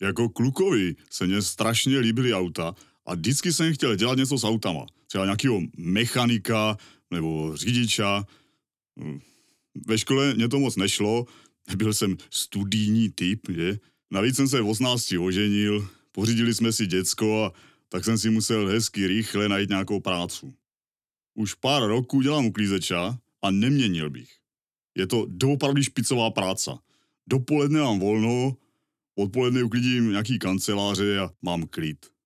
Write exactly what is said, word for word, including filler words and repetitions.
Jako klukovi se mně strašně líbily auta a vždycky jsem chtěl dělat něco s autama. Třeba nějakého mechanika nebo řidiča. Ve škole mě to moc nešlo, byl jsem studijní typ, že? Navíc jsem se v osmnácti oženil, pořídili jsme si děcko a tak jsem si musel hezky rychle najít nějakou prácu. Už pár roků dělám uklízeča a neměnil bych. Je to doopravdy špicová práce. Dopoledne mám volno, odpoledne uklidím nějaký kanceláře a mám klid.